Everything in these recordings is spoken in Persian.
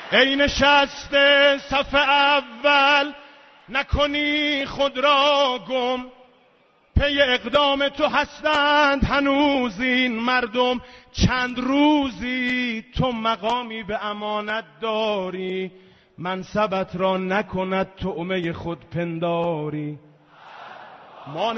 ای نشسته صف اول، نکنی خود را گم. پی اقدام تو هستند هنوز این مردم. چند روزی تو مقامی به امانت داری، منصبت را نکند طعمه خود پنداری. ما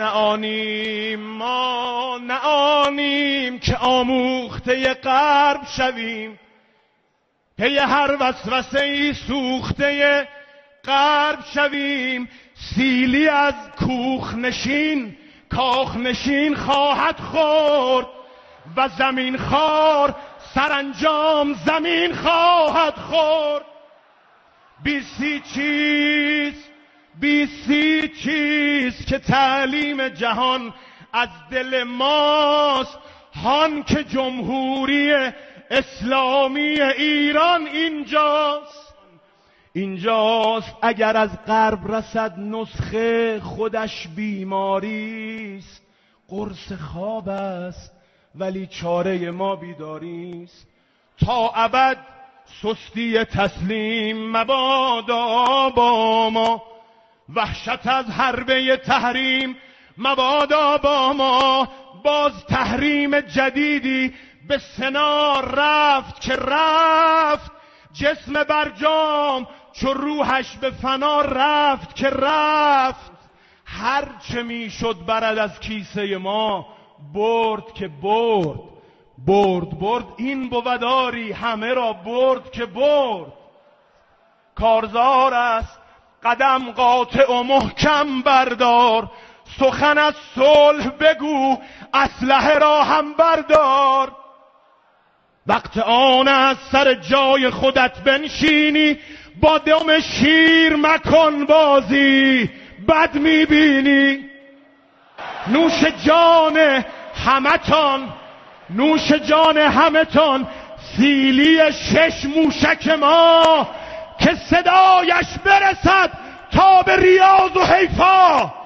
نه آنیم که آموخته غرب شویم، پی هر وسوسه‌ای سوخته غرب شویم. سیلی از کوخ نشین کاخ نشین خواهد خورد و زمین خوار سرانجام زمین خواهد خورد. بیسی چیز که تعلیم جهان از دل ماست، هان که جمهوری اسلامی ایران اینجاست. اگر از غرب رسد نسخه خودش بیماریست، قرص خواب است ولی چاره ما بیداریست. تا ابد سستی تسلیم مبادا با ما، وحشت از حربه تحریم مبادا با ما. باز تحریم جدیدی به سنا رفت که رفت، جسم برجام چو روحش به فنا رفت که رفت. هر چه میشد برد از کیسه ما، برد که برد. برد این بوداری، همه را برد که برد. کارزار است قدم قاطع و محکم بردار، سخن از صلح بگو اسلحه را هم بردار. وقت آن است سر جای خودت بنشینی، با دم شیر مکن بازی بد میبینی. نوش جان همتان سیلی 6 موشک ما، که صدایش برسد تا به ریاض و حیفا.